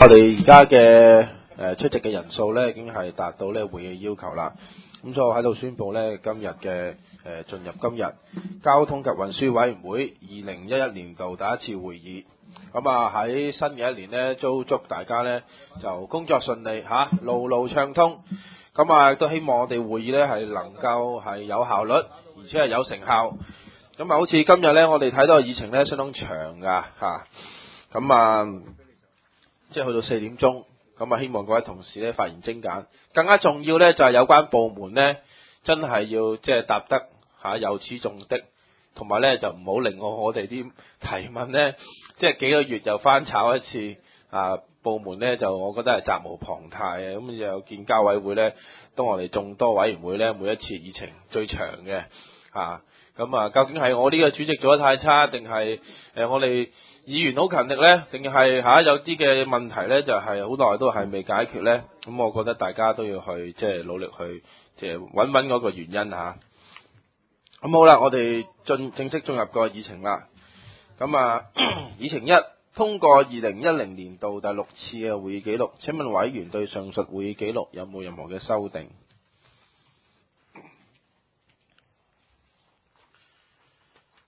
我哋而家嘅出席嘅人數咧，已經係達到呢會議要求啦。咁所以我喺度宣布咧，今日嘅進入今日交通及運輸委員會2011年度第一次會議。咁啊喺新嘅一年咧，都祝大家咧就工作順利嚇，路路暢通。咁啊都希望我哋會議咧係能夠係有效率，而且係有成效。咁啊好似今日咧，我哋睇到嘅議程咧相當長㗎嚇。咁啊即係去到4點鐘。咁啊，希望各位同事咧發言精簡。更加重要咧，就係有關部門咧，真係要即係答得有始重的，同埋咧就唔好令我哋啲提問咧，即係幾個月又翻炒一次啊。部門咧就我覺得係責無旁貸嘅。咁又見交委會咧，當我哋眾多委員會咧，每一次議程最長嘅啊。咁啊，究竟係我呢個主席做得太差，定係我哋議員好勤力呢？定係有啲嘅問題呢？就係好耐都係未解決呢？咁我覺得大家都要去即係努力去即係揾嗰個原因嚇。咁好啦，我哋正式進入個議程啦。咁啊，議程1，通過2010年度第6次嘅會議記錄。請問委員對上述會議記錄有冇任何嘅修訂？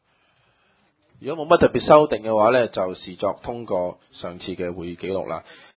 如果冇乜特別修訂嘅話呢，就視作通過上次嘅會議記錄啦。